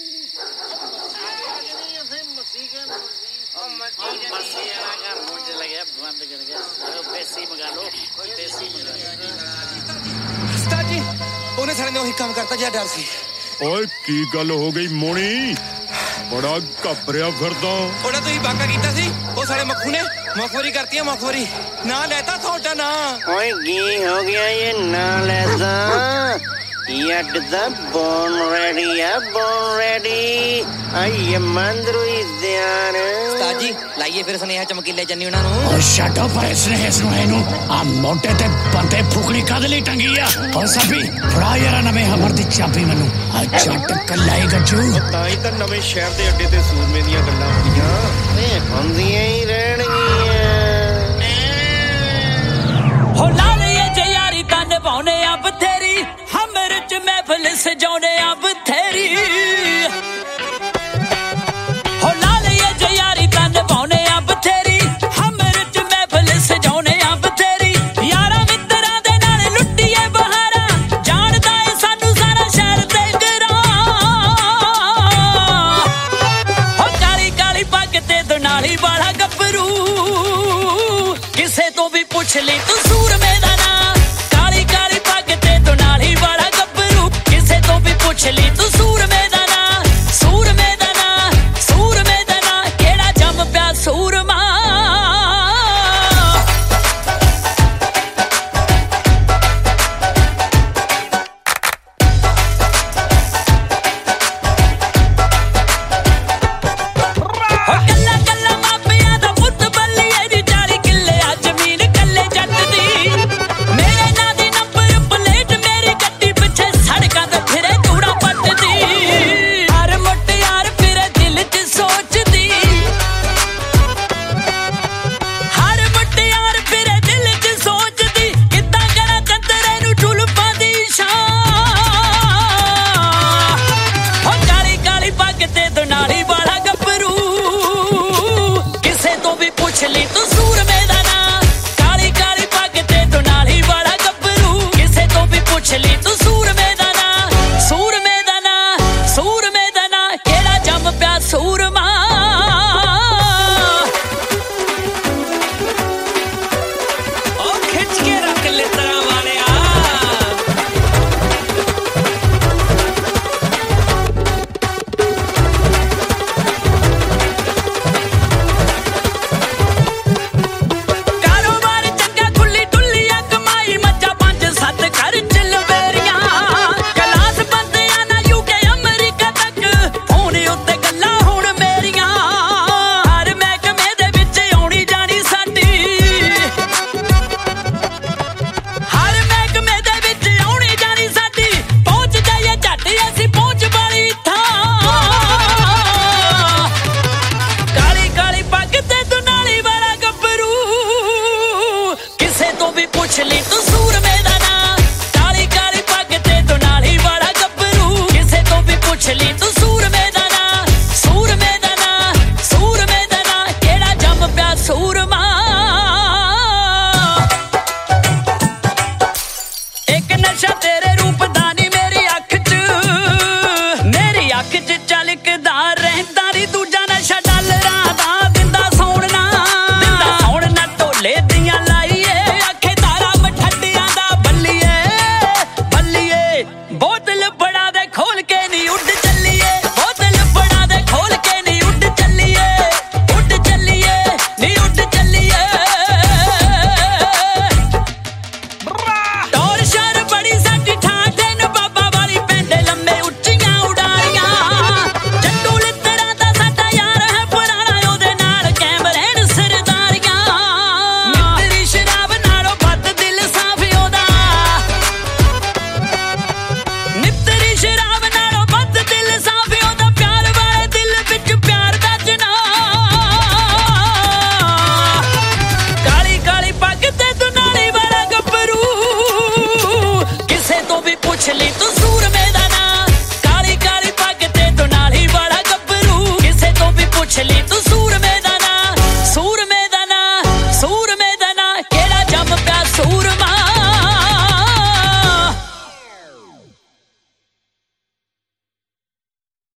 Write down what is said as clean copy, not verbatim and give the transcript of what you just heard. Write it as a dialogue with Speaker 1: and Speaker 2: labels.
Speaker 1: ਉਹਨੇ ਸਾਰੇ ਨੇ ਉਹੀ ਕੰਮ ਕਰਤਾ ਜਿਹੜਾ ਡਰ ਸੀ।
Speaker 2: ਓਏ ਕੀ ਗੱਲ ਹੋ ਗਈ ਮੋਣੀ? ਬੜਾ ਘਬਰਿਆ ਫਿਰਦਾ।
Speaker 1: ਉਹਦਾ ਤੁਸੀਂ ਬਾਕਾ ਕੀਤਾ ਸੀ, ਉਹ ਸਾਰੇ ਮੱਖੂ ਨੇ ਮੁਖਬਰੀ ਕਰਤੀ ਹੈ। ਮੁਖਬਰੀ ਨਾ ਲੈਤਾ ਤੁਹਾਡਾ ਨਾ।
Speaker 3: ਓਏ ਕੀ ਹੋ ਗਿਆ ਇਹ ਨਾ ਲੈਦਾ? ਯੱਡ ਦਾ ਬੋਨ ਰੈਡੀ ਆ, ਬੋਨ ਰੈਡੀ। ਆਈ ਮੰਦਰੂ ਇਦਿਆਨ
Speaker 1: ਉਸਤਾਦ ਜੀ ਲਾਈਏ ਫਿਰ ਸੁਨੇਹਾ ਚਮਕੀਲੇ ਚੰਨੀ ਉਹਨਾਂ ਨੂੰ।
Speaker 4: ਓ ਛੱਡੋ ਪਰ ਸੁਨੇਹੇ ਸੁਨੇਹੇ ਨੂੰ। ਆ ਮੋਟੇ ਤੇ ਬੰਦੇ ਫੁਕਰੀ ਕਦ ਲਈ ਟੰਗੀ ਆ? ਓ ਸਭੀ ਫੜਾ ਯਾਰ ਨਵੇਂ ਹਮਰ ਦੀ ਚਾਬੀ ਮੈਨੂੰ। ਆ ਛੱਡ ਕੱਲਾਈ ਗੱਜੂ।
Speaker 5: ਤਾਂ ਹੀ ਤਾਂ ਨਵੇਂ ਸ਼ਹਿਰ ਦੇ ਅੱਡੇ ਤੇ ਸੂਰਮੇ ਦੀਆਂ ਗੱਲਾਂ ਹੁੰਦੀਆਂ।
Speaker 3: ਵੇ ਹੁੰਦੀਆਂ ਹੀ ਰਹਿਣਗੀਆਂ।
Speaker 6: ਹੋ ਲਾਲੇ ਜੇ ਯਾਰੀ ਤਾਂ ਨਿਭਾਉਣੇ ਆ ਬਥੇਰੀ, ਹਮਰ ਚ ਮਹਿਫਲ ਸਜਾਉਣੇ ਆ ਬਥੇਰੀ। ਹੋ ਲਾਲੇ ਜੇ ਯਾਰੀ ਤਾਂ ਨਿਭਾਉਣੇ ਆ ਬਥੇਰੀ, ਹਮਰ ਚ ਮਹਿਫਲ ਸਜਾਉਣੇ ਆ ਬਥੇਰੀ। ਯਾਰਾਂ ਮਿੱਤਰਾਂ ਦੇ ਨਾਲ ਲੁੱਟੀਏ ਬਹਾਰਾਂ, ਜਾਣਦਾ ਏ ਸਾਨੂੰ ਸਾਰਾ ਸ਼ਹਿਰ ਤੇ ਗਰਾਂ। ਹੋ ਕਾਲੀ ਕਾਲੀ ਪੱਗ ਤੇ ਦੁਨਾਲੀ ਵਾਲਾ ਗੱਭਰੂ, ਕਿਸੇ ਤੋਂ ਵੀ ਪੁੱਛ ਲਈ ਤੂੰ ਸੂਰਮੇ ਦਾ ਨਾਂ। ਕਾਲੀ ਕਾਲੀ ਪੱਗ ਤੇ ਦੁਨਾਲੀ ਵਾਲਾ ਗੱਭਰੂ, ਕਿਸੇ ਤੋਂ ਵੀ ਪੁੱਛ ਲਈ ਤੂੰ ਸੂਰਮੇ ਦਾ ਨਾਂ। ਸੂਰਮੇ ਦਾ ਨਾਂ, ਸੂਰਮੇ ਦਾ ਨਾਂ, ਕਿਹੜਾ ਜੰਮ ਪਿਆ ਸੂਰਮਾ। ਕੱਲਾ ਕੱਲਾ ਮਾਪਿਆਂ ਦਾ ਪੁੱਤ ਬੱਲੀਏ ਦੀ 40 ਕਿੱਲੇ ਆ ਜ਼ਮੀਨ ਕੱਲੇ ਜੱਟ ਦੀ। ਮੇਰੇ ਨਾਂ ਦੀ ਨੰਬਰ ਪਲੇਟ ਮੇਰੀ ਗੱਡੀ ਪਿੱਛੇ ਸੜਕਾਂ ਤੇ ਫਿਰੇ ਕੂੜਾ ਪੱਟਦੀ। ਹਰ ਮੁਟਿਆਰ ਫਿਰੇ ਦਿਲ 'ਚ ਸੋਚਦੀ, ਹਰ ਮੁਟਿਆਰ ਫਿਰੇ ਦਿਲ 'ਚ ਸੋਚਦੀ, ਕਿੱਦਾਂ ਕਰਾਂ ਚੰਦਰੇ ਨੂੰ ਟੁਲਪਾਂ ਦੀ ਛਾਂ। ਹੋ ਕਾਲੀ ਕਾਲੀ ਪੱਗ ਤੇ ਦੁਨਾਲੀ ਵਾਲਾ ਗੱਭਰੂ, ਕਿਸੇ ਤੋਂ ਵੀ ਪੁੱਛ ਲਈ ਤੂੰ ਸੂਰਮੇ ਦਾ ਨਾਂ। ਕਾਲੀ ਕਾਲੀ ਪੱਗ ਤੇ ਦੁਨਾਲੀ ਵਾਲਾ ਗੱਭਰੂ, ਕਿਸੇ ਤੋਂ ਵੀ ਪੁੱਛ ਲਈ ਤੂੰ ਸੂਰਮੇ ਦਾ ਨਾਂ। ਸੂਰਮੇ ਦਾ ਨਾਂ, ਸੂਰਮੇ ਦਾ ਨਾਂ, ਕਿਹੜਾ ਜੰਮ ਪਿਆ ਸੂਰਮਾ। ਉਹ ਖਿੱਚ ਕੇ ਰੱਖ ਲਿੱਤਰਾਂ ਵਾਲਿਆ। ਕਾਰੋਬਾਰ ਚੰਗਾ ਖੁੱਲੀ ਡੁੱਲੀਆਂ ਕਮਾਈ, ਮੱਝਾਂ 5-7 ਖਰਚ ਲਵੇਰੀਆਂ। ਕਲਾਸ ਬੰਦਿਆਂ ਨਾ ਯੂਕੇ ਅਮਰੀਕਾ ਤੱਕ, ਫੋਨ ਉੱਤੇ ਗੱਲਾਂ ਹੁਣ ਮੇਰੀਆਂ। ਹਰ ਮਹਿਕਮੇ ਦੇ ਵਿੱਚ ਆਉਣੀ ਜਾਣੀ ਸਾਡੀ, ਹਰ ਮਹਿਕਮੇ ਦੇ ਵਿੱਚ ਆਉਣੀ ਜਾਣੀ ਸਾਡੀ। ਪਹੁੰਚ ਜਾਈਏ ਝੱਟ ਅਸੀਂ ਪਹੁੰਚ ਵਾਲੀ ਥਾਂ। ਕਾਲੀ ਕਾਲੀ ਪੱਗ ਤੇ ਦੁਨਾਲੀ ਵਾਲਾ ਗੱਭਰੂ, ਕਿਸੇ ਤੋਂ ਵੀ ਪੁੱਛ ਲਈ ਤੂੰ ਸੂਰਮੇ ਦਾ ਨਾਂ। ਕਾਲੀ ਕਾਲੀ ਪੱਗ ਤੇ ਦੁਨਾਲੀ ਵਾਲਾ ਗੱਭਰੂ, ਕਿਸੇ ਤੋਂ ਵੀ ਪੁੱਛ ਲਈ ਤੂੰ ਸੂਰਮੇ ਦਾ ਨਾਂ। ਸੂਰਮੇ ਦਾ ਨਾਂ, ਸੂਰਮੇ ਦਾ ਨਾਂ, ਕਿਹੜਾ ਜੰਮ ਪਿਆ ਸੂਰਮਾ। ਇੱਕ ਨਸ਼ਾ ਤੇਰੇ ਰੂਪ ਦਾ ਨੀ ਮੇਰੀ ਅੱਖ 'ਚ, ਮੇਰੀ ਅੱਖ 'ਚ ਝਲਕਦਾ ਰਹਿੰਦਾ ਨੀ। ਦੂਜਾ ਨਸ਼ਾ ਡਾਲਰਾਂ ਦਾ ਦਿੰਦਾ ਸੌਣ ਨਾ, ਦਿੰਦਾ ਸੌਣ ਨਾ। ਢੋਲੇ ਦੀਆਂ ਲਾਈਏ ਆਖੇ ਤਾਰਾ ਮਠੱਡੀਆਂ ਦਾ ਬੱਲੀਏ, ਬੱਲੀਏ। ਬੋਤਲ ਬਣਾ ਦੇ ਖੋਲ ਕੇ ਨੀ ਉੱਡ ਚੱਲੀਏ, ਬੋਤਲ ਬਣਾ ਦੇ ਖੋਲ ਕੇ ਨੀ ਉੱਡ ਚੱਲੀਏ, ਉੱਡ ਚੱਲੀਏ ਨੀ ਉੱਡ ਚੱਲੀਏ। ਟੌਰ ਸ਼ਰ ਬੜੀ ਸਾਡੀ ਠਾਠੇ ਨੂੰ ਬਾਬਾ ਵਾਲੀ ਪੈਂਦੇ ਲੰਮੇ ਉੱਚੀਆਂ ਉਡਾਰੀਆਂ। ਜੱਟੂ ਲਿੱਤਰਾਂ ਦਾ ਸਾਡਾ ਯਾਰ ਹੈ ਪੁਰਾਣਾ, ਉਹਦੇ ਨਾਲ ਕੈਮ ਰਹਿਣ ਸਰਦਾਰੀਆਂ। ਮਿੱਤਰੀ ਸ਼ਰਾਬ ਨਾਲੋਂ ਵੱਧ ਦਿਲ ਸਾਫ਼ ਉਹਦਾ, ਮਿੱਤਰੀ ਸ਼ਰਾਬ ਨਾਲੋਂ